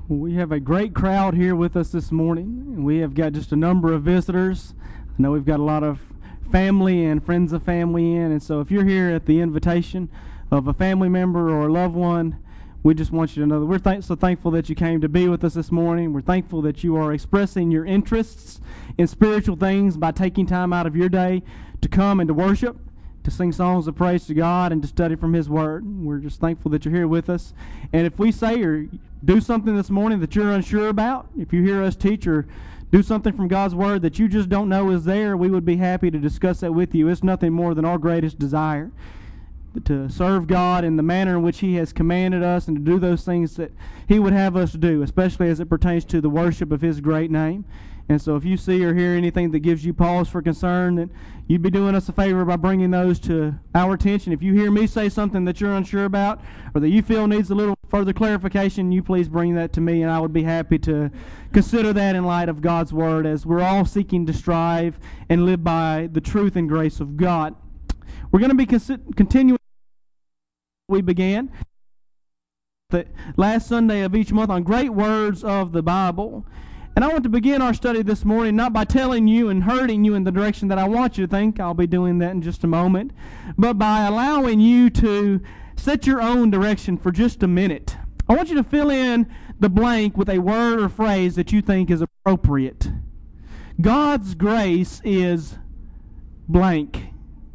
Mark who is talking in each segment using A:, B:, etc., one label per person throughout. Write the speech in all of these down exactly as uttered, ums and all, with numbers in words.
A: We have a great crowd here with us this morning. We have got just a number of visitors. I know we've got a lot of family and friends of family in, and so if you're here at the invitation of a family member or a loved one, we just want you to know that we're th- so thankful that you came to be with us this morning. We're thankful that you are expressing your interests in spiritual things by taking time out of your day to come and to worship, to sing songs of praise to God, and to study from His Word. We're just thankful that you're here with us. And if we say or do something this morning that you're unsure about, if you hear us teach or do something from God's Word that you just don't know is there, we would be happy to discuss that with you. It's nothing more than our greatest desire, to serve God in the manner in which He has commanded us and to do those things that He would have us do, especially as it pertains to the worship of His great name. And so if you see or hear anything that gives you pause for concern, then you'd be doing us a favor by bringing those to our attention. If you hear me say something that you're unsure about or that you feel needs a little further clarification, you please bring that to me, and I would be happy to consider that in light of God's Word, as we're all seeking to strive and live by the truth and grace of God. We're going to be con- continuing we began the last Sunday of each month on great words of the Bible. And I want to begin our study this morning not by telling you and herding you in the direction that I want you to think. I'll be doing that in just a moment. But by allowing you to set your own direction for just a minute. I want you to fill in the blank with a word or phrase that you think is appropriate. God's grace is blank.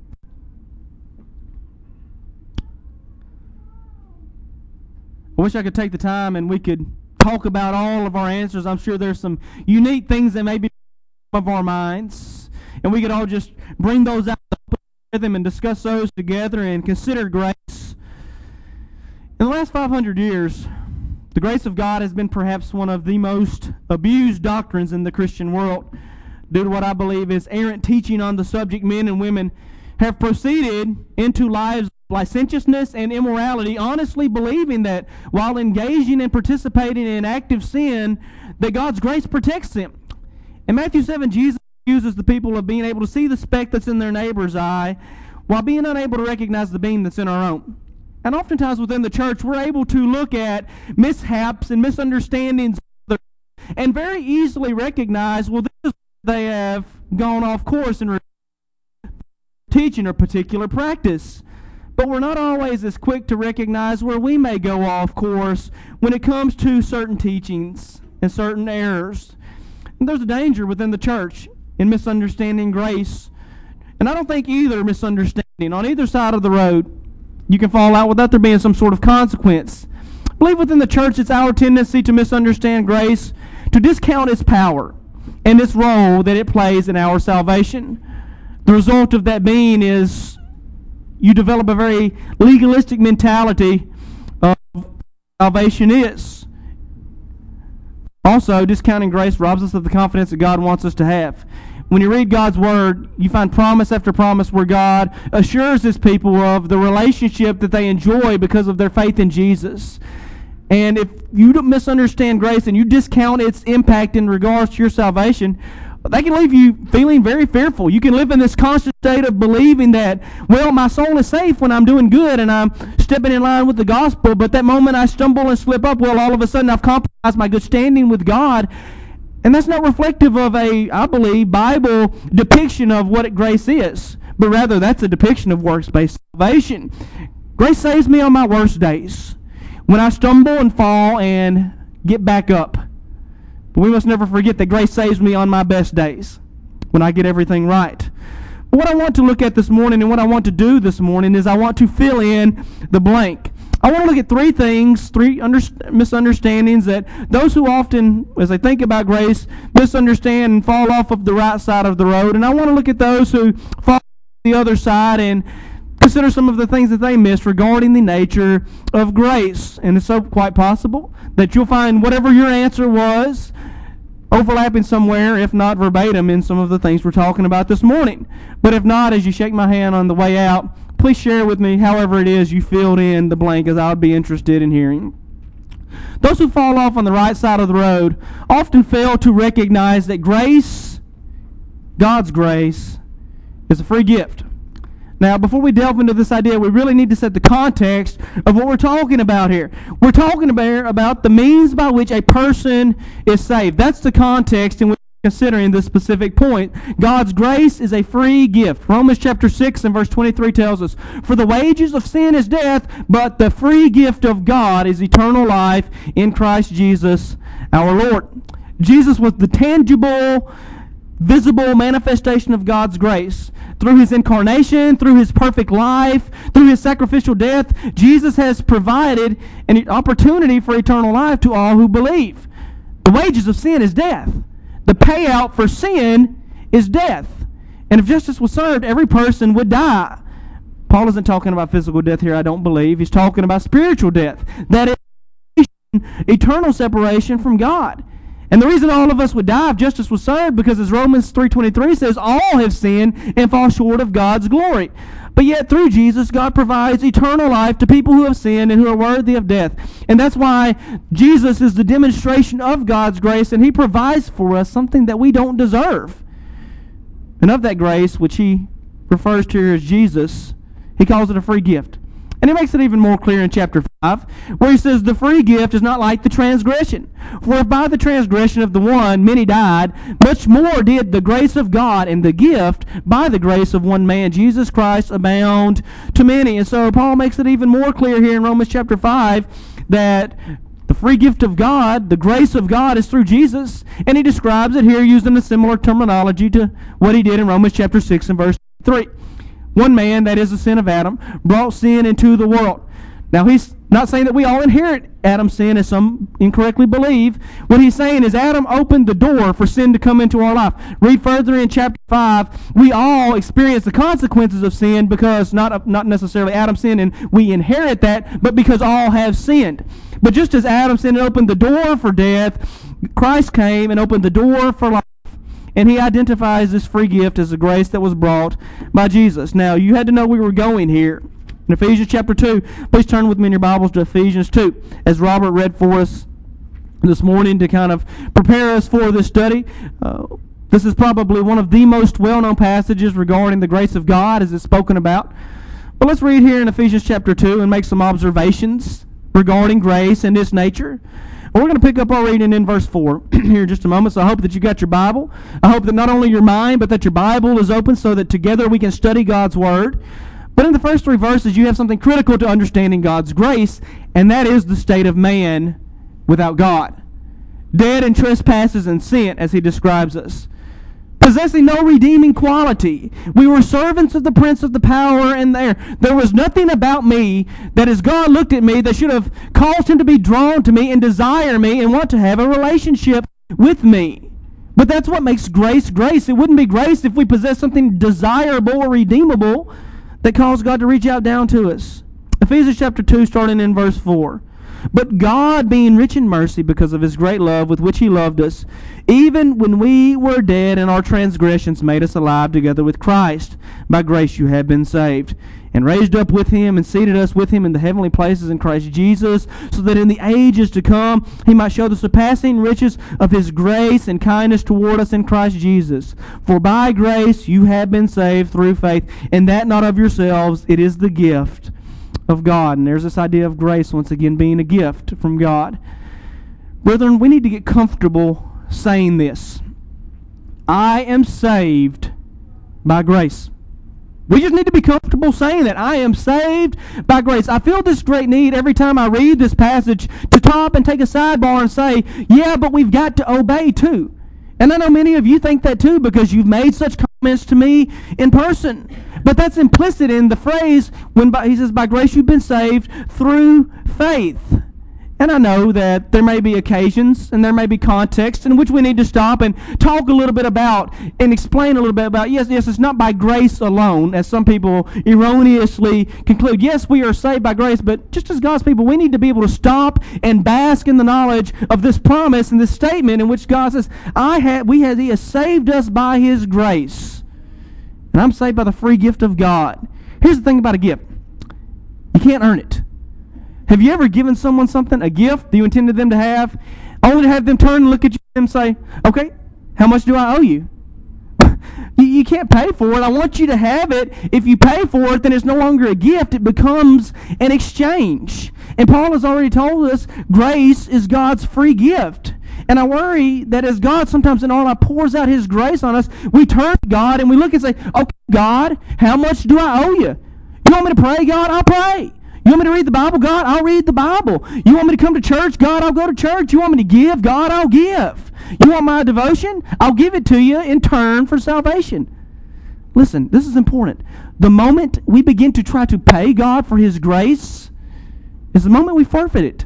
A: I wish I could take the time and we could talk about all of our answers. I'm sure there's some unique things that may be of our minds, and we could all just bring those out with them and discuss those together and consider grace. In the last five hundred years, the grace of God has been perhaps one of the most abused doctrines in the Christian world, due to what I believe is errant teaching on the subject. Men and women have proceeded into lives licentiousness and immorality, honestly believing that while engaging and participating in active sin, that God's grace protects them. In Matthew seven, Jesus accuses the people of being able to see the speck that's in their neighbor's eye while being unable to recognize the beam that's in our own. And oftentimes within the church, we're able to look at mishaps and misunderstandings and very easily recognize, well, this is where they have gone off course in teaching or particular practice. But we're not always as quick to recognize where we may go off course when it comes to certain teachings and certain errors. And there's a danger within the church in misunderstanding grace. And I don't think either misunderstanding on either side of the road you can fall out without there being some sort of consequence. I believe within the church it's our tendency to misunderstand grace, to discount its power and its role that it plays in our salvation. The result of that being is you develop a very legalistic mentality of salvation is. Also, discounting grace robs us of the confidence that God wants us to have. When you read God's Word, you find promise after promise where God assures His people of the relationship that they enjoy because of their faith in Jesus. And if you don't misunderstand grace and you discount its impact in regards to your salvation, that can leave you feeling very fearful. You can live in this constant state of believing that, well, my soul is safe when I'm doing good and I'm stepping in line with the gospel, but that moment I stumble and slip up, well, all of a sudden I've compromised my good standing with God. And that's not reflective of a, I believe, Bible depiction of what grace is, but rather that's a depiction of works-based salvation. Grace saves me on my worst days, when I stumble and fall and get back up. But we must never forget that grace saves me on my best days, when I get everything right. But what I want to look at this morning and what I want to do this morning is I want to fill in the blank. I want to look at three things, three under, misunderstandings that those who often, as they think about grace, misunderstand and fall off of the right side of the road. And I want to look at those who fall off the other side and consider some of the things that they miss regarding the nature of grace. And it's so quite possible that you'll find whatever your answer was overlapping somewhere, if not verbatim, in some of the things we're talking about this morning. But if not, as you shake my hand on the way out, please share with me however it is you filled in the blank, as I would be interested in hearing. Those who fall off on the right side of the road often fail to recognize that grace, God's grace, is a free gift. Now, before we delve into this idea, we really need to set the context of what we're talking about here. We're talking about, about the means by which a person is saved. That's the context in which we're considering this specific point. God's grace is a free gift. Romans chapter six and verse twenty-three tells us, "For the wages of sin is death, but the free gift of God is eternal life in Christ Jesus our Lord." Jesus was the tangible, visible manifestation of God's grace. Through his incarnation, through his perfect life, through his sacrificial death, Jesus has provided an opportunity for eternal life to all who believe. The wages of sin is death. The payout for sin is death. And if justice was served, every person would die. Paul isn't talking about physical death here, I don't believe. He's talking about spiritual death. That is eternal separation from God. And the reason all of us would die if justice was served, because as Romans three twenty-three says, all have sinned and fall short of God's glory. But yet through Jesus, God provides eternal life to people who have sinned and who are worthy of death. And that's why Jesus is the demonstration of God's grace, and he provides for us something that we don't deserve. And of that grace, which he refers to here as Jesus, he calls it a free gift. And he makes it even more clear in chapter five, where he says, "The free gift is not like the transgression. For if by the transgression of the one many died, much more did the grace of God and the gift by the grace of one man, Jesus Christ, abound to many." And so Paul makes it even more clear here in Romans chapter five that the free gift of God, the grace of God, is through Jesus. And he describes it here using a similar terminology to what he did in Romans chapter six and verse three. One man, that is the sin of Adam, brought sin into the world. Now, he's not saying that we all inherit Adam's sin, as some incorrectly believe. What he's saying is Adam opened the door for sin to come into our life. Read further in chapter five. We all experience the consequences of sin because not, not necessarily Adam sinned and we inherit that, but because all have sinned. But just as Adam sinned and opened the door for death, Christ came and opened the door for life. And he identifies this free gift as the grace that was brought by Jesus. Now, you had to know we were going here. In Ephesians chapter two, please turn with me in your Bibles to Ephesians two, as Robert read for us this morning to kind of prepare us for this study. Uh, this is probably one of the most well-known passages regarding the grace of God as it's spoken about. But let's read here in Ephesians chapter two and make some observations regarding grace and its nature. We're going to pick up our reading in verse four here in just a moment, so I hope that you got your Bible. I hope that not only your mind, but that your Bible is open so that together we can study God's Word. But in the first three verses, you have something critical to understanding God's grace, and that is the state of man without God. Dead in trespasses and sin, as he describes us. Possessing no redeeming quality. We were servants of the prince of the power and the air. There was nothing about me that as God looked at me that should have caused him to be drawn to me and desire me and want to have a relationship with me. But that's what makes grace grace. It wouldn't be grace if we possess something desirable or redeemable that caused God to reach out down to us. Ephesians chapter two, starting in verse four. "But God, being rich in mercy because of his great love with which he loved us, even when we were dead in our transgressions, made us alive together with Christ. By grace you have been saved, and raised up with him and seated us with him in the heavenly places in Christ Jesus, so that in the ages to come he might show the surpassing riches of his grace and kindness toward us in Christ Jesus. For by grace you have been saved through faith, and that not of yourselves, it is the gift of God." And there's this idea of grace once again being a gift from God. Brethren, we need to get comfortable saying this. I am saved by grace. We just need to be comfortable saying that. I am saved by grace. I feel this great need every time I read this passage to stop and take a sidebar and say, yeah, but we've got to obey too. And I know many of you think that too because you've made such comments to me in person. But that's implicit in the phrase when by, he says, by grace you've been saved through faith. And I know that there may be occasions and there may be contexts in which we need to stop and talk a little bit about and explain a little bit about, yes, yes, it's not by grace alone, as some people erroneously conclude. Yes, we are saved by grace, but just as God's people, we need to be able to stop and bask in the knowledge of this promise and this statement in which God says, I have, we have, he has saved us by his grace. And I'm saved by the free gift of God. Here's the thing about a gift. You can't earn it. Have you ever given someone something, a gift that you intended them to have, only to have them turn and look at you and say, okay, how much do I owe you? You, you can't pay for it. I want you to have it. If you pay for it, then it's no longer a gift. It becomes an exchange. And Paul has already told us grace is God's free gift. And I worry that as God sometimes in our life pours out His grace on us, we turn to God and we look and say, okay, God, how much do I owe you? You want me to pray, God? I'll pray. You want me to read the Bible, God? I'll read the Bible. You want me to come to church, God? I'll go to church. You want me to give, God? I'll give. You want my devotion? I'll give it to you in turn for salvation. Listen, this is important. The moment we begin to try to pay God for His grace is the moment we forfeit it.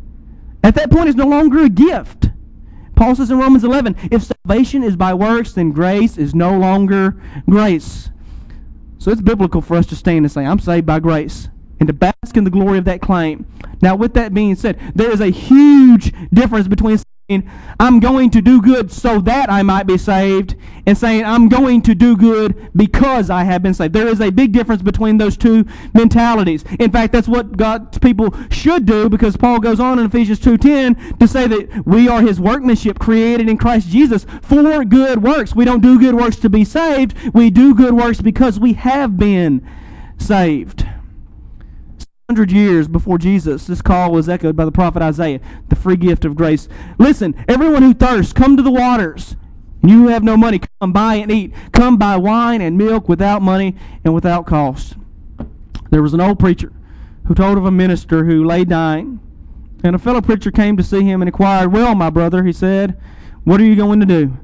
A: At that point, it's no longer a gift. Paul says in Romans eleven, if salvation is by works, then grace is no longer grace. So it's biblical for us to stand and say, I'm saved by grace, and to bask in the glory of that claim. Now, with that being said, there is a huge difference between saying, I'm going to do good so that I might be saved, and saying, I'm going to do good because I have been saved. There is a big difference between those two mentalities. In fact, that's what God's people should do, because Paul goes on in Ephesians two ten to say that we are His workmanship created in Christ Jesus for good works. We don't do good works to be saved. We do good works because we have been saved. Hundred years before Jesus, this call was echoed by the prophet Isaiah, the free gift of grace. Listen, everyone who thirsts, come to the waters. And you who have no money, come buy and eat. Come buy wine and milk without money and without cost. There was an old preacher who told of a minister who lay dying, and a fellow preacher came to see him and inquired, well, my brother, he said, what are you going to do?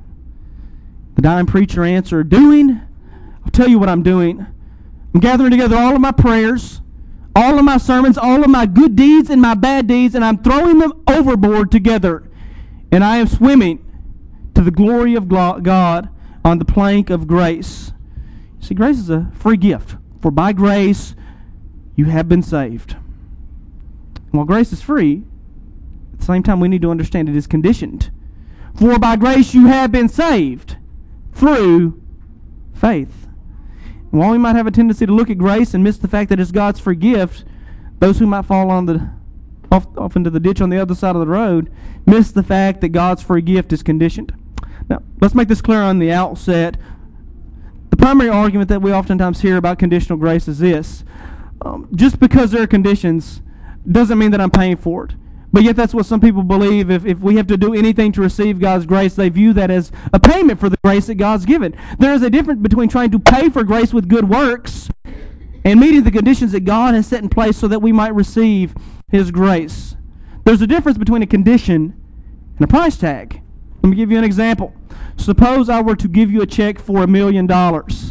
A: The dying preacher answered, doing? I'll tell you what I'm doing. I'm gathering together all of my prayers, all of my sermons, all of my good deeds and my bad deeds, and I'm throwing them overboard together. And I am swimming to the glory of God on the plank of grace. See, grace is a free gift. For by grace you have been saved. And while grace is free, at the same time we need to understand it is conditioned. For by grace you have been saved through faith. And while we might have a tendency to look at grace and miss the fact that it's God's free gift, those who might fall on the off, off into the ditch on the other side of the road miss the fact that God's free gift is conditioned. Now, let's make this clear on the outset. The primary argument that we oftentimes hear about conditional grace is this. Um, just because there are conditions doesn't mean that I'm paying for it. But yet that's what some people believe. If, if we have to do anything to receive God's grace, they view that as a payment for the grace that God's given. There is a difference between trying to pay for grace with good works and meeting the conditions that God has set in place so that we might receive His grace. There's a difference between a condition and a price tag. Let me give you an example. Suppose I were to give you a check for a million dollars.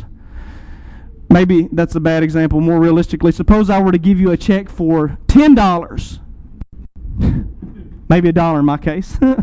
A: Maybe that's a bad example. More realistically, suppose I were to give you a check for ten dollars. Maybe a dollar in my case. You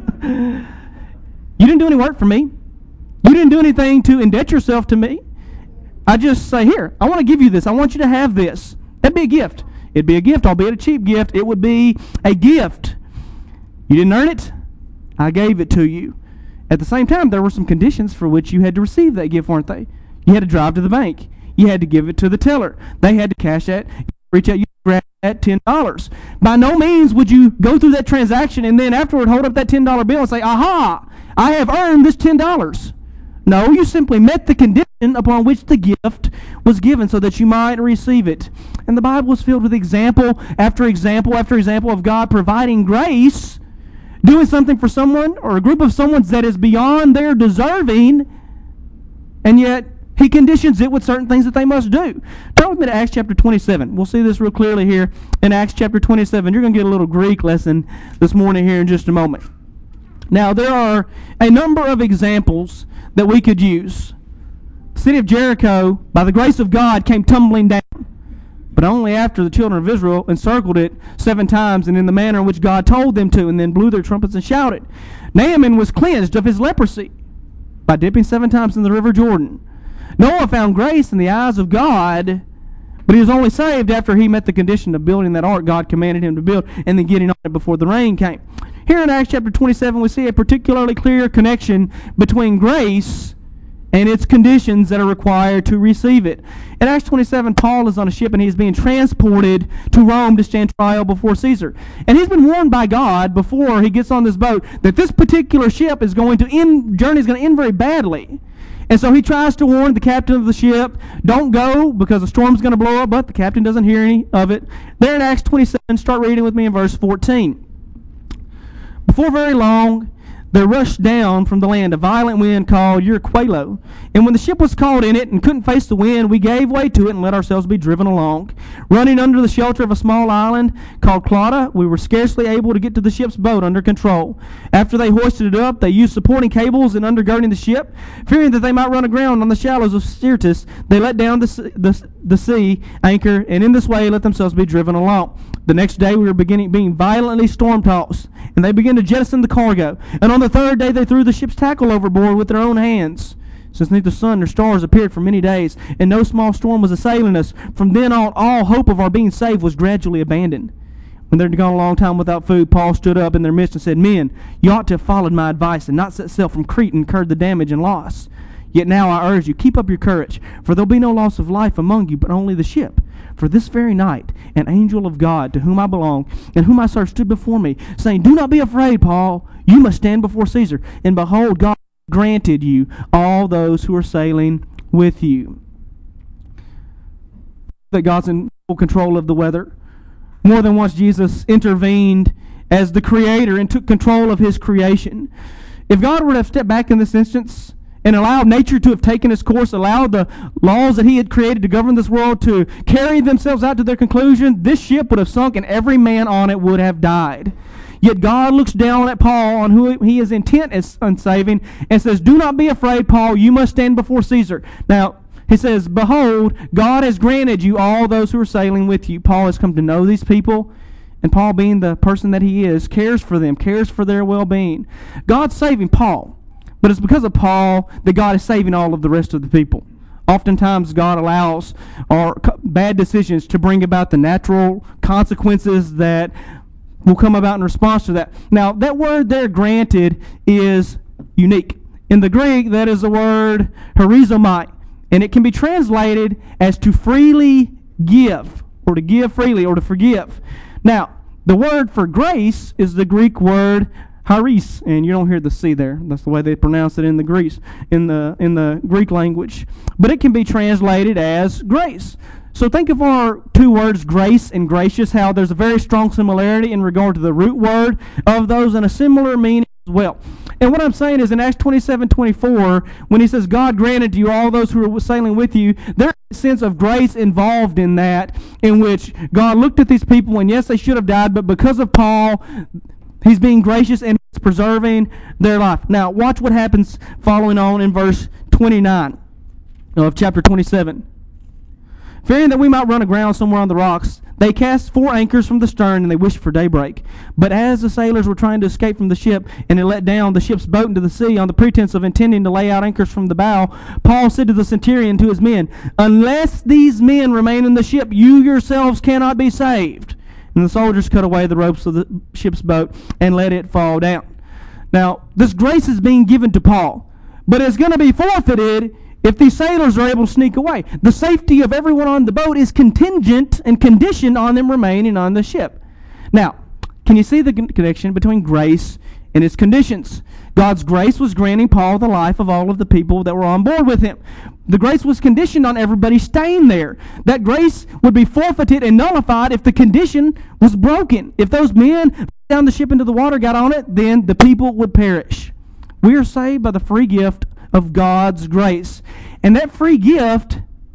A: didn't do any work for me. You didn't do anything to indebt yourself to me. I just say, here, I want to give you this. I want you to have this. That'd be a gift. It'd be a gift, albeit a cheap gift. It would be a gift. You didn't earn it. I gave it to you. At the same time, there were some conditions for which you had to receive that gift, weren't they? You had to drive to the bank. You had to give it to the teller. They had to cash that, reach out, you grab that ten dollars. By no means would you go through that transaction and then afterward hold up that ten dollar bill and say, aha, I have earned this ten dollars. No, you simply met the condition upon which the gift was given so that you might receive it. And the Bible is filled with example after example after example of God providing grace, doing something for someone or a group of someone that is beyond their deserving, and yet He conditions it with certain things that they must do. Turn with me to Acts chapter twenty-seven. We'll see this real clearly here in Acts chapter twenty-seven. You're going to get a little Greek lesson this morning here in just a moment. Now, there are a number of examples that we could use. The city of Jericho, by the grace of God, came tumbling down, but only after the children of Israel encircled it seven times and in the manner in which God told them to, and then blew their trumpets and shouted. Naaman was cleansed of his leprosy by dipping seven times in the river Jordan. Noah found grace in the eyes of God, but he was only saved after he met the condition of building that ark God commanded him to build and then getting on it before the rain came. Here in Acts chapter twenty-seven, we see a particularly clear connection between grace and its conditions that are required to receive it. In Acts twenty-seven, Paul is on a ship and he's being transported to Rome to stand trial before Caesar. And he's been warned by God before he gets on this boat that this particular ship is going to end, journey is going to end very badly. And so he tries to warn the captain of the ship, don't go because the storm's going to blow up, but the captain doesn't hear any of it. There in Acts twenty-seven, start reading with me in verse fourteen. Before very long, there rushed down from the land a violent wind called Eurquilo. And when the ship was caught in it and couldn't face the wind, we gave way to it and let ourselves be driven along. Running under the shelter of a small island called Clauda, we were scarcely able to get to the ship's boat under control. After they hoisted it up, they used supporting cables and undergirding the ship. Fearing that they might run aground on the shallows of Syrtis, they let down the, the, the sea anchor, and in this way let themselves be driven along. The next day we were beginning being violently storm-tossed, and they began to jettison the cargo. And on the third day they threw the ship's tackle overboard with their own hands. Since neither sun nor stars appeared for many days, and no small storm was assailing us, from then on all hope of our being saved was gradually abandoned. When they had gone a long time without food, Paul stood up in their midst and said, Men, you ought to have followed my advice and not set sail from Crete and incurred the damage and loss. Yet now I urge you, keep up your courage, for there will be no loss of life among you, but only the ship. For this very night, an angel of God, to whom I belong, and whom I serve, stood before me, saying, Do not be afraid, Paul. You must stand before Caesar. And behold, God granted you all those who are sailing with you. That God's in full control of the weather. More than once, Jesus intervened as the creator and took control of his creation. If God were to have stepped back in this instance and allowed nature to have taken its course, allowed the laws that he had created to govern this world to carry themselves out to their conclusion, this ship would have sunk and every man on it would have died. Yet God looks down at Paul, on who he is intent on saving, and says, Do not be afraid, Paul, you must stand before Caesar. Now, he says, Behold, God has granted you all those who are sailing with you. Paul has come to know these people, and Paul, being the person that he is, cares for them, cares for their well-being. God's saving Paul. But it's because of Paul that God is saving all of the rest of the people. Oftentimes God allows our bad decisions to bring about the natural consequences that will come about in response to that. Now, that word there, granted, is unique. In the Greek, that is the word harizomai, and it can be translated as to freely give, or to give freely, or to forgive. Now, the word for grace is the Greek word charis, and you don't hear the C there. That's the way they pronounce it in the Greece, in the in the Greek language. But it can be translated as grace. So think of our two words, grace and gracious, how there's a very strong similarity in regard to the root word of those, and a similar meaning as well. And what I'm saying is in Acts twenty-seven twenty-four, when he says God granted to you all those who are sailing with you, there's a sense of grace involved in that, in which God looked at these people, and yes, they should have died, but because of Paul, he's being gracious and he's preserving their life. Now, watch what happens following on in verse twenty-nine of chapter twenty-seven. Fearing that we might run aground somewhere on the rocks, they cast four anchors from the stern, and they wished for daybreak. But as the sailors were trying to escape from the ship, and it let down the ship's boat into the sea on the pretense of intending to lay out anchors from the bow, Paul said to the centurion, to his men, Unless these men remain in the ship, you yourselves cannot be saved. And the soldiers cut away the ropes of the ship's boat and let it fall down. Now, this grace is being given to Paul, but it's going to be forfeited if these sailors are able to sneak away. The safety of everyone on the boat is contingent and conditioned on them remaining on the ship. Now, can you see the connection between grace and its conditions? God's grace was granting Paul the life of all of the people that were on board with him. The grace was conditioned on everybody staying there. That grace would be forfeited and nullified if the condition was broken. If those men down the ship into the water got on it, then the people would perish. We are saved by the free gift of God's grace. And that free gift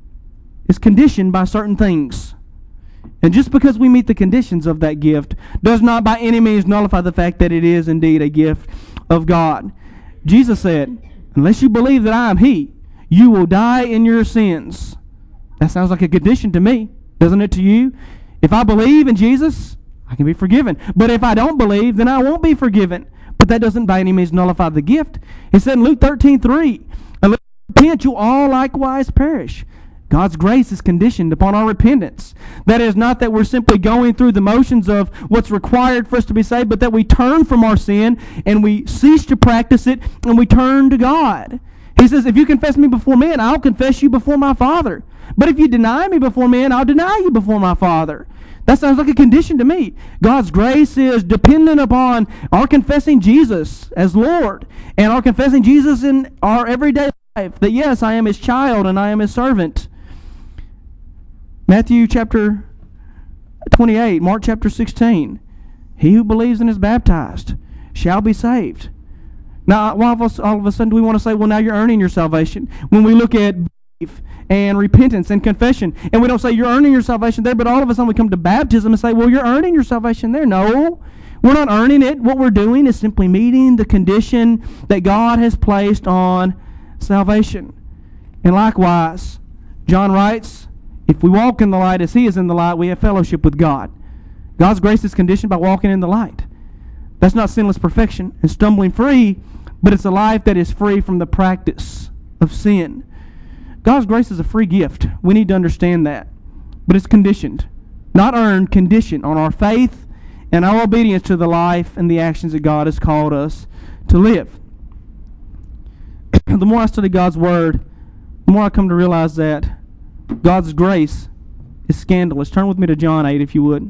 A: is conditioned by certain things. And just because we meet the conditions of that gift does not by any means nullify the fact that it is indeed a gift of God. Jesus said, Unless you believe that I am He, you will die in your sins. That sounds like a condition to me, doesn't it to you? If I believe in Jesus, I can be forgiven. But if I don't believe, then I won't be forgiven. But that doesn't by any means nullify the gift. He said in Luke thirteen three, Unless you repent, you all likewise perish. God's grace is conditioned upon our repentance. That is not that we're simply going through the motions of what's required for us to be saved, but that we turn from our sin and we cease to practice it and we turn to God. He says, if you confess me before men, I'll confess you before my Father. But if you deny me before men, I'll deny you before my Father. That sounds like a condition to me. God's grace is dependent upon our confessing Jesus as Lord and our confessing Jesus in our everyday that yes, I am his child and I am his servant. Matthew chapter twenty-eight, Mark chapter sixteen. He who believes and is baptized shall be saved. Now, all of, us, all of a sudden, do we want to say, well, now you're earning your salvation? When we look at belief and repentance and confession, and we don't say you're earning your salvation there, but all of a sudden we come to baptism and say, well, you're earning your salvation there. No, we're not earning it. What we're doing is simply meeting the condition that God has placed on salvation. And likewise, John writes, if we walk in the light as he is in the light, we have fellowship with God. God's grace is conditioned by walking in the light. That's not sinless perfection and stumbling free, but it's a life that is free from the practice of sin. God's grace is a free gift. We need to understand that. But it's conditioned, not earned, conditioned on our faith and our obedience to the life and the actions that God has called us to live. The more I study God's Word, the more I come to realize that God's grace is scandalous. Turn with me to John eight, if you would.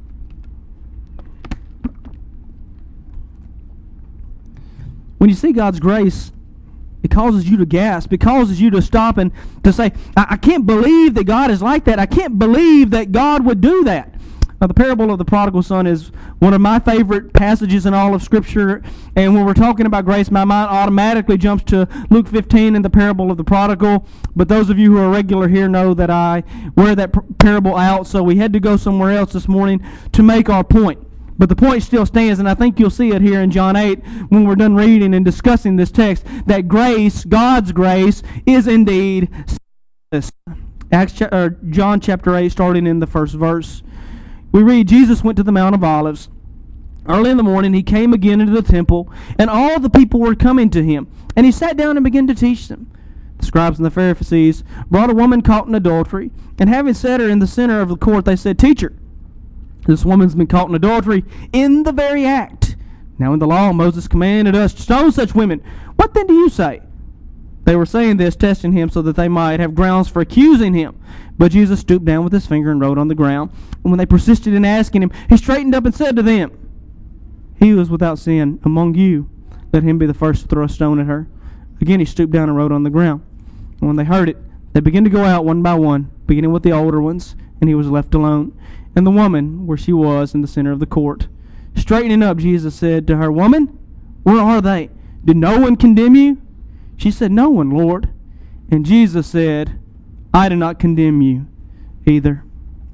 A: When you see God's grace, it causes you to gasp. It causes you to stop and to say, I, I can't believe that God is like that. I can't believe that God would do that. Now, the parable of the prodigal son is one of my favorite passages in all of Scripture. And when we're talking about grace, my mind automatically jumps to Luke fifteen and the parable of the prodigal. But those of you who are regular here know that I wear that parable out. So we had to go somewhere else this morning to make our point. But the point still stands, and I think you'll see it here in John eight when we're done reading and discussing this text, that grace, God's grace, is indeed sinless. Acts, or John chapter eight, starting in the first verse. We read, Jesus went to the Mount of Olives. Early in the morning he came again into the temple, and all the people were coming to him. And he sat down and began to teach them. The scribes and the Pharisees brought a woman caught in adultery, and having set her in the center of the court, they said, Teacher, this woman's been caught in adultery in the very act. Now in the law, Moses commanded us to stone such women. What then do you say? They were saying this, testing him, so that they might have grounds for accusing him. But Jesus stooped down with his finger and wrote on the ground. And when they persisted in asking him, he straightened up and said to them, He who is without sin among you, let him be the first to throw a stone at her. Again he stooped down and wrote on the ground. And when they heard it, they began to go out one by one, beginning with the older ones, and he was left alone. And the woman, where she was, in the center of the court. Straightening up, Jesus said to her, Woman, where are they? Did no one condemn you? She said, No one, Lord. And Jesus said, I do not condemn you either.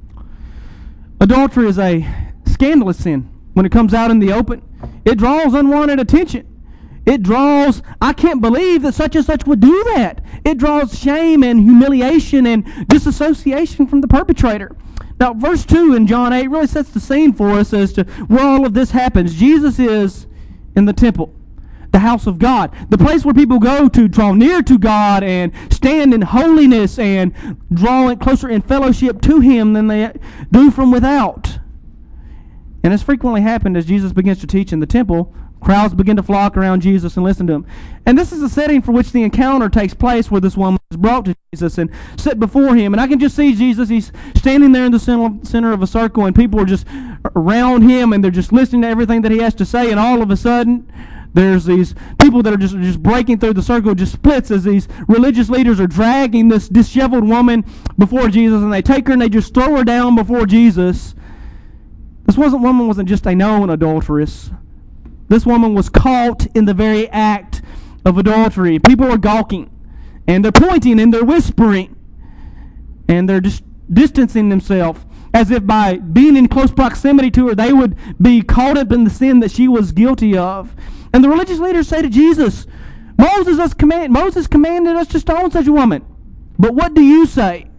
A: Adultery is a scandalous sin. When it comes out in the open, it draws unwanted attention. It draws, I can't believe that such and such would do that. It draws shame and humiliation and disassociation from the perpetrator. Now, verse two in John eight really sets the scene for us as to where all of this happens. Jesus is in the temple, the house of God, the place where people go to draw near to God and stand in holiness and draw closer in fellowship to Him than they do from without. And as frequently happened as Jesus begins to teach in the temple, crowds begin to flock around Jesus and listen to him. And this is the setting for which the encounter takes place, where this woman is brought to Jesus and set before him. And I can just see Jesus, he's standing there in the center of a circle, and people are just around him, and they're just listening to everything that he has to say. And all of a sudden, there's these people that are just, just breaking through the circle, just splits as these religious leaders are dragging this disheveled woman before Jesus, and they take her and they just throw her down before Jesus. This wasn't, woman wasn't just a known adulteress. This woman was caught in the very act of adultery. People are gawking, and they're pointing, and they're whispering, and they're just distancing themselves, as if by being in close proximity to her, they would be caught up in the sin that she was guilty of. And the religious leaders say to Jesus, Moses, has command, Moses commanded us to stone such a woman. But what do you say?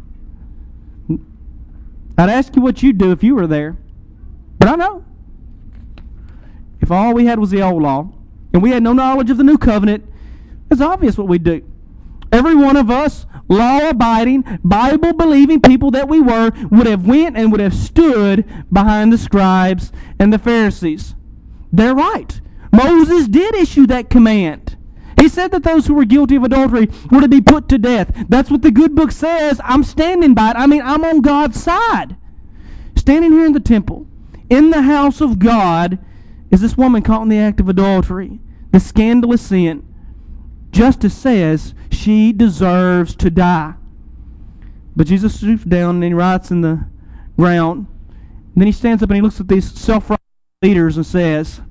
A: I'd ask you what you'd do if you were there. But I know. If all we had was the old law, and we had no knowledge of the new covenant, it's obvious what we'd do. Every one of us, law-abiding, Bible-believing people that we were, would have went and would have stood behind the scribes and the Pharisees. They're right. Moses did issue that command. He said that those who were guilty of adultery were to be put to death. That's what the good book says. I'm standing by it. I mean, I'm on God's side. Standing here in the temple, in the house of God, is this woman caught in the act of adultery, the scandalous sin. Justice says she deserves to die. But Jesus stoops down and he writes in the ground. And then he stands up and he looks at these self-righteous leaders and says,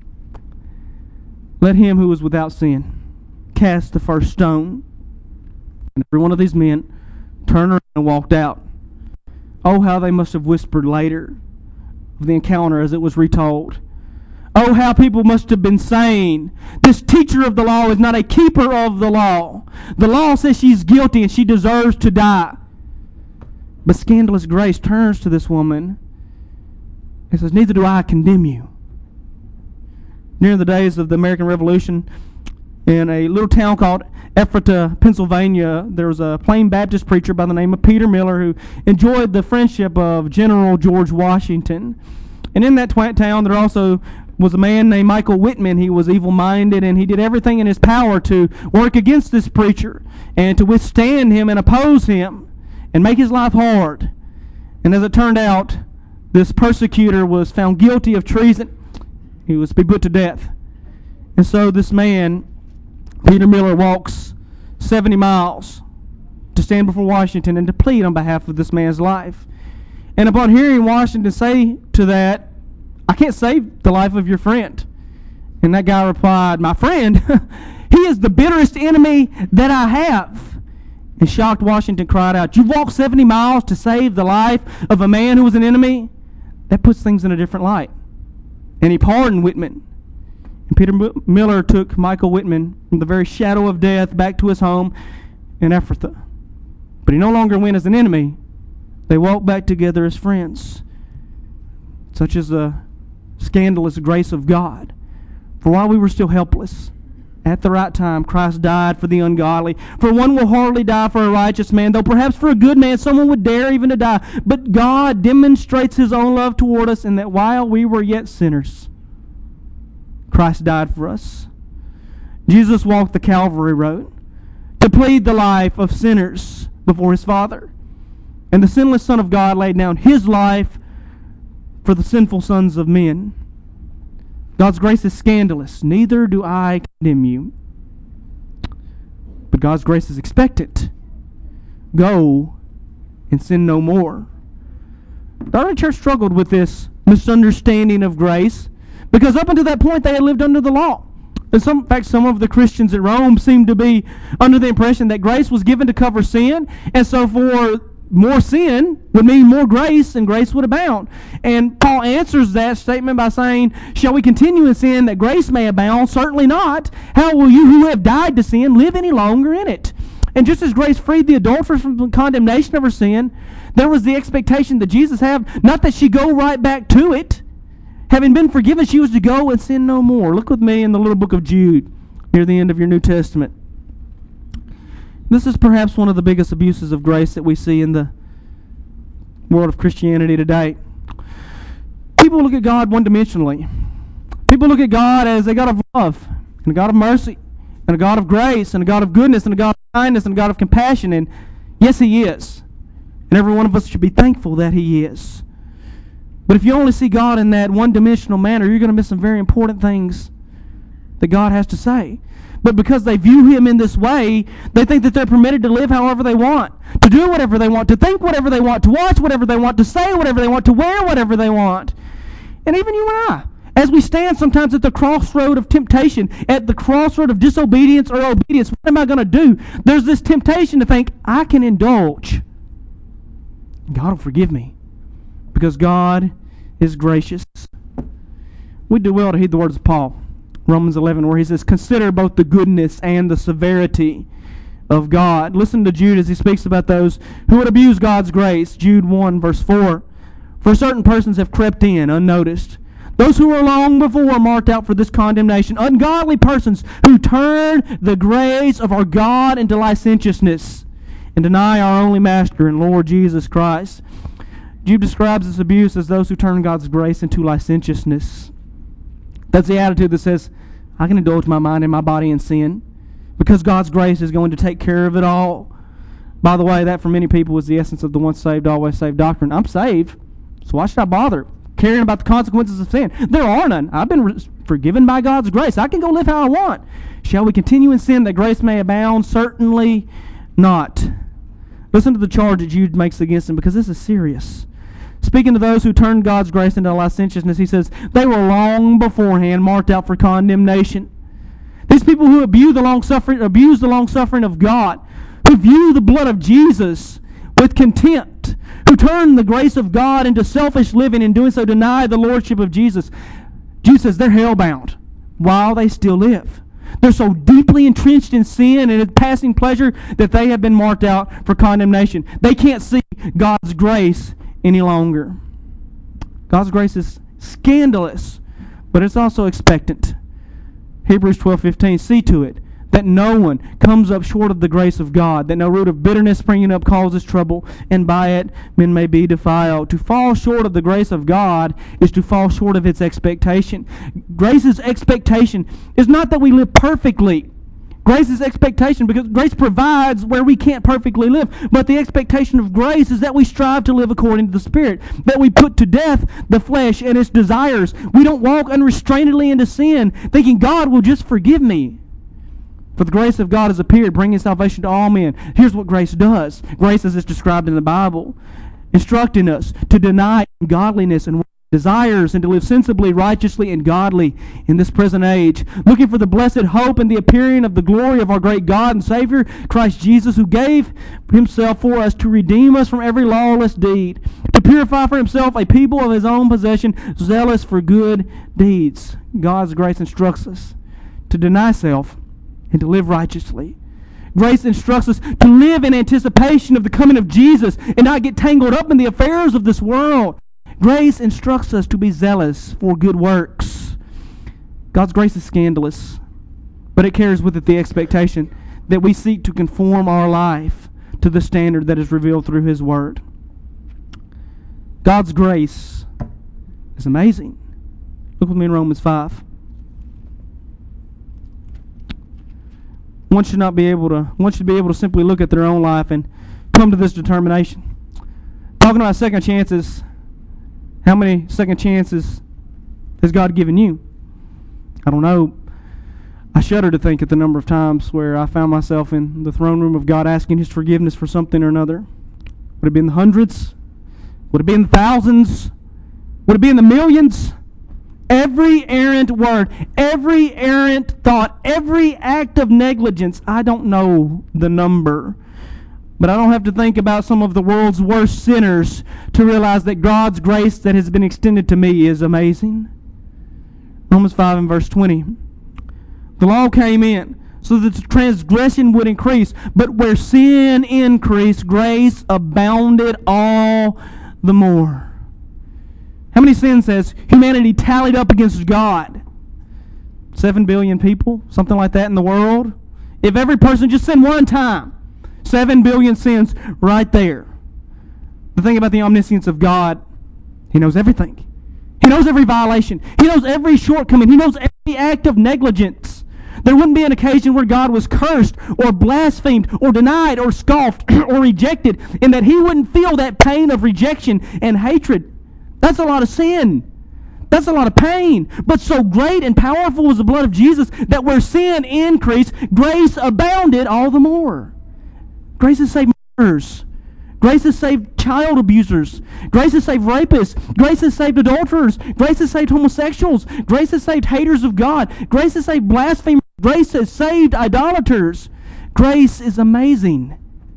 A: let him who is without sin cast the first stone. And every one of these men turned around and walked out. Oh, how they must have whispered later of the encounter as it was retold. Oh, how people must have been saying, this teacher of the law is not a keeper of the law. The law says she's guilty and she deserves to die. But scandalous grace turns to this woman and says, neither do I condemn you. Near the days of the American Revolution, in a little town called Ephrata, Pennsylvania, there was a plain Baptist preacher by the name of Peter Miller who enjoyed the friendship of General George Washington. And in that tw- town there also was a man named Michael Whitman. He was evil-minded, and he did everything in his power to work against this preacher and to withstand him and oppose him and make his life hard. And as it turned out, this persecutor was found guilty of treason. He was to be put to death. And so this man, Peter Miller, walks seventy miles to stand before Washington and to plead on behalf of this man's life. And upon hearing Washington say to that, I can't save the life of your friend. And that guy replied, my friend, he is the bitterest enemy that I have. And shocked Washington cried out, you walked seventy miles to save the life of a man who was an enemy? That puts things in a different light. And he pardoned Whitman. And Peter M- Miller took Michael Whitman from the very shadow of death back to his home in Ephrata. But he no longer went as an enemy. They walked back together as friends. Such is the scandalous grace of God. For while we were still helpless, at the right time, Christ died for the ungodly. For one will hardly die for a righteous man, though perhaps for a good man someone would dare even to die. But God demonstrates his own love toward us in that while we were yet sinners, Christ died for us. Jesus walked the Calvary road to plead the life of sinners before his Father. And the sinless Son of God laid down his life for the sinful sons of men. God's grace is scandalous. Neither do I condemn you. But God's grace is expectant. Go and sin no more. The early church struggled with this misunderstanding of grace because up until that point they had lived under the law. And some, in fact, some of the Christians at Rome seemed to be under the impression that grace was given to cover sin, and so for more sin would mean more grace, and grace would abound. And Paul answers that statement by saying, shall we continue in sin that grace may abound? Certainly not. How will you who have died to sin live any longer in it? And just as grace freed the adulteress from the condemnation of her sin, there was the expectation that Jesus had, not that she go right back to it. Having been forgiven, she was to go and sin no more. Look with me in the little book of Jude, near the end of your New Testament. This is perhaps one of the biggest abuses of grace that we see in the world of Christianity today. People look at God one-dimensionally. People look at God as a God of love, and a God of mercy, and a God of grace, and a God of goodness, and a God of kindness, and a God of compassion. And yes, he is. And every one of us should be thankful that he is. But if you only see God in that one-dimensional manner, you're going to miss some very important things that God has to say. But because they view him in this way, they think that they're permitted to live however they want, to do whatever they want, to think whatever they want, to watch whatever they want, to say whatever they want, to wear whatever they want. And even you and I, as we stand sometimes at the crossroad of temptation, at the crossroad of disobedience or obedience, what am I going to do? There's this temptation to think, I can indulge. God will forgive me because God is gracious. We do well to heed the words of Paul. Romans eleven, where he says, consider both the goodness and the severity of God. Listen to Jude as he speaks about those who would abuse God's grace. Jude one, verse four. For certain persons have crept in unnoticed. Those who were long before marked out for this condemnation. Ungodly persons who turn the grace of our God into licentiousness and deny our only Master and Lord Jesus Christ. Jude describes this abuse as those who turn God's grace into licentiousness. That's the attitude that says, I can indulge my mind and my body in sin because God's grace is going to take care of it all. By the way, that for many people is the essence of the once saved, always saved doctrine. I'm saved, so why should I bother caring about the consequences of sin. There are none. I've been re- forgiven by God's grace. I can go live how I want. Shall we continue in sin that grace may abound? Certainly not. Listen to the charge that Jude makes against him, because this is serious. Speaking to those who turned God's grace into licentiousness, he says, they were long beforehand marked out for condemnation. These people who abuse the long suffering, abuse the long suffering of God, who view the blood of Jesus with contempt, who turn the grace of God into selfish living, and doing so deny the lordship of Jesus. Jude says they're hellbound while they still live. They're so deeply entrenched in sin and its passing pleasure that they have been marked out for condemnation. They can't see God's grace any longer. God's grace is scandalous, but it's also expectant. Hebrews twelve fifteen, see to it that no one comes up short of the grace of God, that no root of bitterness springing up causes trouble, and by it men may be defiled. To fall short of the grace of God is to fall short of its expectation. Grace's expectation is not that we live perfectly. Grace's expectation, because grace provides where we can't perfectly live, but the expectation of grace is that we strive to live according to the Spirit, that we put to death the flesh and its desires. We don't walk unrestrainedly into sin, thinking God will just forgive me. For the grace of God has appeared, bringing salvation to all men. Here's what grace does. Grace, as it's described in the Bible, instructing us to deny godliness and desires and to live sensibly, righteously, and godly in this present age, looking for the blessed hope and the appearing of the glory of our great God and Savior, Christ Jesus, who gave himself for us to redeem us from every lawless deed, to purify for himself a people of his own possession, zealous for good deeds. God's grace instructs us to deny self and to live righteously. Grace instructs us to live in anticipation of the coming of Jesus and not get tangled up in the affairs of this world. Grace instructs us to be zealous for good works. God's grace is scandalous, but it carries with it the expectation that we seek to conform our life to the standard that is revealed through his word. God's grace is amazing. Look with me in Romans five. One should not be able to, one should be able to simply look at their own life and come to this determination. Talking about second chances, how many second chances has God given you? I don't know. I shudder to think at the number of times where I found myself in the throne room of God asking his forgiveness for something or another. Would it be in the hundreds? Would it be in the thousands? Would it be in the millions? Every errant word, every errant thought, every act of negligence, I don't know the number. But I don't have to think about some of the world's worst sinners to realize that God's grace that has been extended to me is amazing. Romans five and verse twenty. The law came in so that the transgression would increase, but where sin increased, grace abounded all the more. How many sins has humanity tallied up against God? Seven billion people, something like that in the world. If every person just sinned one time, seven billion sins right there. The thing about the omniscience of God, he knows everything. He knows every violation. He knows every shortcoming. He knows every act of negligence. There wouldn't be an occasion where God was cursed or blasphemed or denied or scoffed or rejected, and that he wouldn't feel that pain of rejection and hatred. That's a lot of sin. That's a lot of pain. But so great and powerful was the blood of Jesus that where sin increased, grace abounded all the more. Grace has saved murderers. Grace has saved child abusers. Grace has saved rapists. Grace has saved adulterers. Grace has saved homosexuals. Grace has saved haters of God. Grace has saved blasphemers. Grace has saved idolaters. Grace is amazing.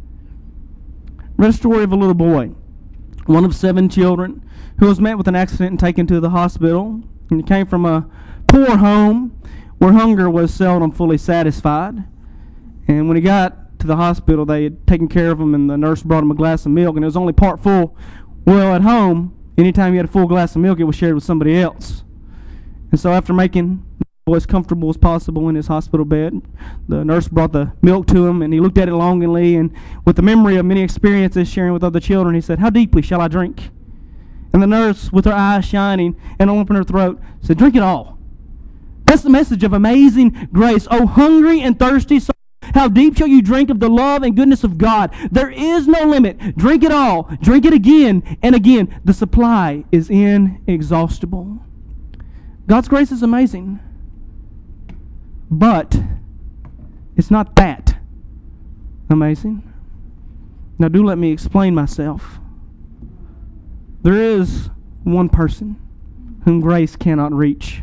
A: Read a story of a little boy, one of seven children, who was met with an accident and taken to the hospital. And he came from a poor home where hunger was seldom fully satisfied. And when he got to the hospital, they had taken care of him, and the nurse brought him a glass of milk, and it was only part full. Well, at home, anytime you had a full glass of milk, it was shared with somebody else. And so after making the boy as comfortable as possible in his hospital bed, the nurse brought the milk to him, and he looked at it longingly, and with the memory of many experiences sharing with other children, he said, "How deeply shall I drink?" And the nurse, with her eyes shining and lump in her throat, said, "Drink it all." That's the message of amazing grace. Oh, hungry and thirsty soul, How deep shall you drink of the love and goodness of God? There is no limit. Drink it all. Drink it again and again. The supply is inexhaustible. God's grace is amazing. But it's not that amazing. Now do let me explain myself. There is one person whom grace cannot reach.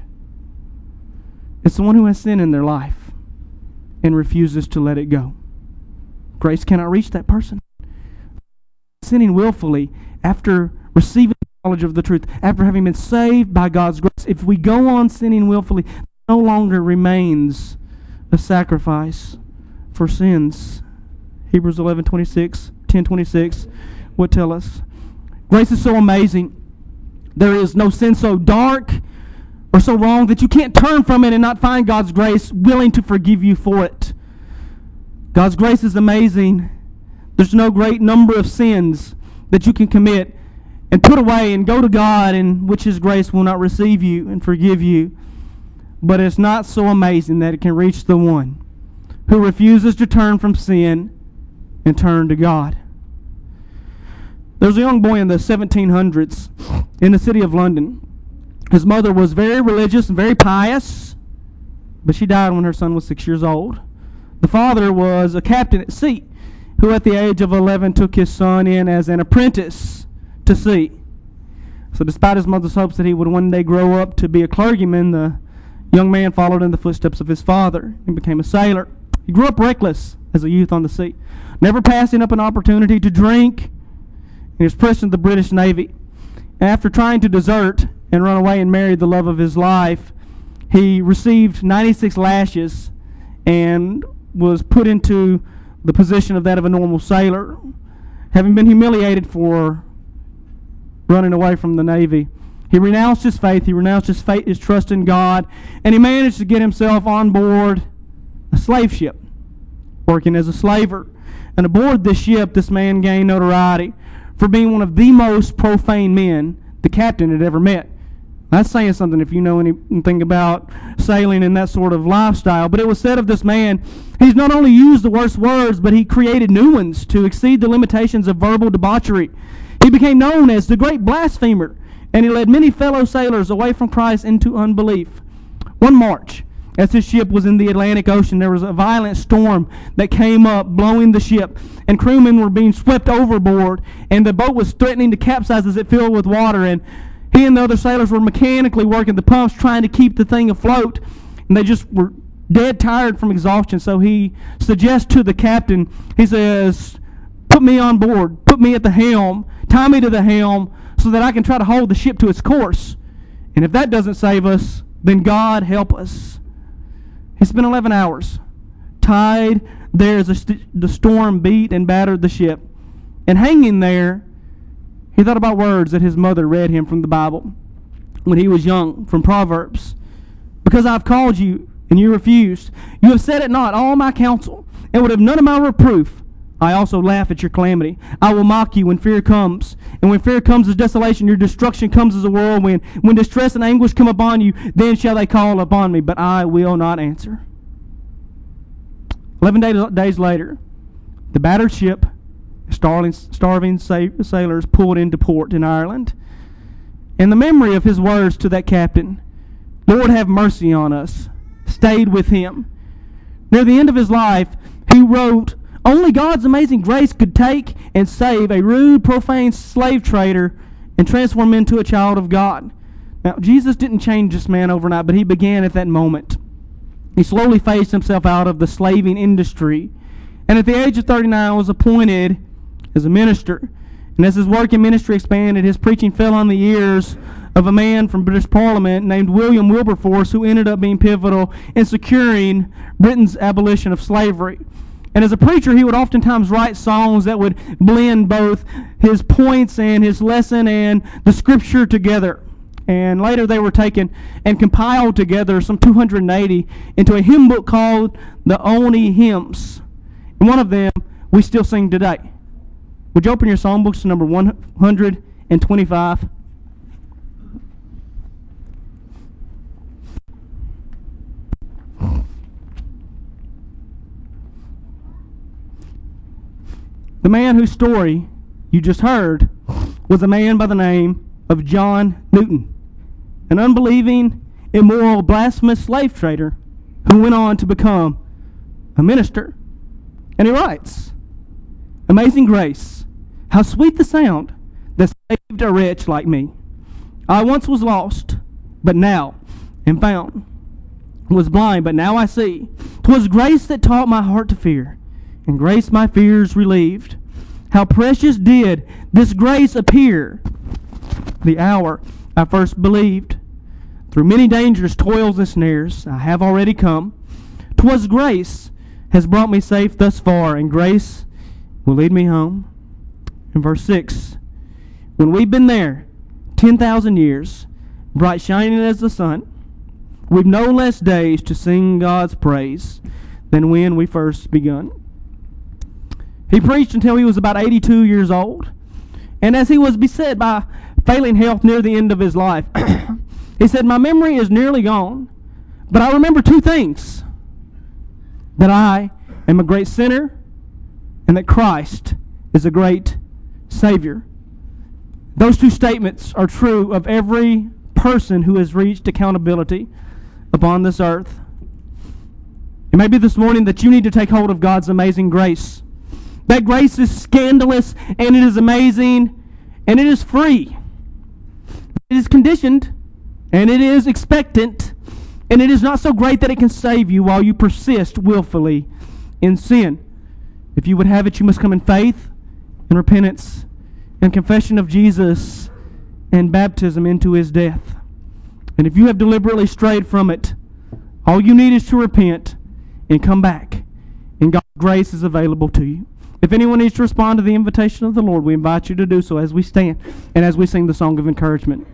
A: It's the one who has sin in their life and refuses to let it go. Grace cannot reach that person. Sinning willfully after receiving the knowledge of the truth, after having been saved by God's grace, if we go on sinning willfully, no longer remains a sacrifice for sins. Hebrews eleven twenty-six, ten twenty-six would tell us. Grace is so amazing. There is no sin so dark or so wrong that you can't turn from it and not find God's grace willing to forgive you for it. God's grace is amazing. There's no great number of sins that you can commit and put away and go to God in which His grace will not receive you and forgive you. But it's not so amazing that it can reach the one who refuses to turn from sin and turn to God. There was a young boy in the seventeen hundreds in the city of London. His mother was very religious and very pious, but she died when her son was six years old. The father was a captain at sea, who at the age of eleven took his son in as an apprentice to sea. So despite his mother's hopes that he would one day grow up to be a clergyman, the young man followed in the footsteps of his father and became a sailor. He grew up reckless as a youth on the sea, never passing up an opportunity to drink. He was pressed into the British Navy. And after trying to desert and run away and marry the love of his life, he received ninety-six lashes and was put into the position of that of a normal sailor, having been humiliated for running away from the Navy. He renounced his faith, he renounced his faith, his trust in God, and he managed to get himself on board a slave ship, working as a slaver. And aboard this ship, this man gained notoriety for being one of the most profane men the captain had ever met. That's saying something if you know anything about sailing and that sort of lifestyle. But it was said of this man, he's not only used the worst words, but he created new ones to exceed the limitations of verbal debauchery. He became known as the great blasphemer, and he led many fellow sailors away from Christ into unbelief. One March, as his ship was in the Atlantic Ocean, there was a violent storm that came up, blowing the ship, and crewmen were being swept overboard, and the boat was threatening to capsize as it filled with water, and he and the other sailors were mechanically working the pumps trying to keep the thing afloat, and they just were dead tired from exhaustion. So he suggests to the captain, he says, put me on board, put me at the helm, tie me to the helm so that I can try to hold the ship to its course. And if that doesn't save us, then God help us. He spent eleven hours tied there as st- the storm beat and battered the ship. And hanging there, he thought about words that his mother read him from the Bible when he was young, from Proverbs. Because I've called you, and you refused. You have set at naught all my counsel, and would have none of my reproof. I also laugh at your calamity. I will mock you when fear comes. And when fear comes as desolation, your destruction comes as a whirlwind. When distress and anguish come upon you, then shall they call upon me, but I will not answer. Eleven days, days later, the battered ship, starving, starving sailors pulled into port in Ireland. And the memory of his words to that captain, Lord have mercy on us, stayed with him. Near the end of his life, he wrote, only God's amazing grace could take and save a rude, profane slave trader and transform him into a child of God. Now, Jesus didn't change this man overnight, but he began at that moment. He slowly phased himself out of the slaving industry, and at the age of thirty-nine was appointed as a minister. And as his work in ministry expanded, his preaching fell on the ears of a man from British Parliament named William Wilberforce, who ended up being pivotal in securing Britain's abolition of slavery. And as a preacher, he would oftentimes write songs that would blend both his points and his lesson and the scripture together. And later they were taken and compiled together, some two hundred eighty, into a hymn book called the Olney Hymns. And one of them we still sing today. Would you open your songbooks to number one hundred twenty-five? The man whose story you just heard was a man by the name of John Newton, an unbelieving, immoral, blasphemous slave trader who went on to become a minister. And he writes, "Amazing grace, how sweet the sound that saved a wretch like me. I once was lost, but now am found. Was blind, but now I see. 'Twas grace that taught my heart to fear, and grace my fears relieved. How precious did this grace appear the hour I first believed. Through many dangers, toils, and snares I have already come. 'Twas grace has brought me safe thus far, and grace will lead me home." In verse six, "When we've been there ten thousand years, bright shining as the sun, we've no less days to sing God's praise than when we first begun." He preached until he was about eighty-two years old. And as he was beset by failing health near the end of his life, he said, "My memory is nearly gone, but I remember two things: that I am a great sinner, and that Christ is a great Savior." Those two statements are true of every person who has reached accountability upon this earth. It may be this morning that you need to take hold of God's amazing grace. That grace is scandalous, and it is amazing, and it is free. It is conditioned, and it is expectant, and it is not so great that it can save you while you persist willfully in sin. If you would have it, you must come in faith and repentance and confession of Jesus and baptism into his death. And if you have deliberately strayed from it, all you need is to repent and come back, and God's grace is available to you. If anyone needs to respond to the invitation of the Lord, we invite you to do so as we stand and as we sing the song of encouragement.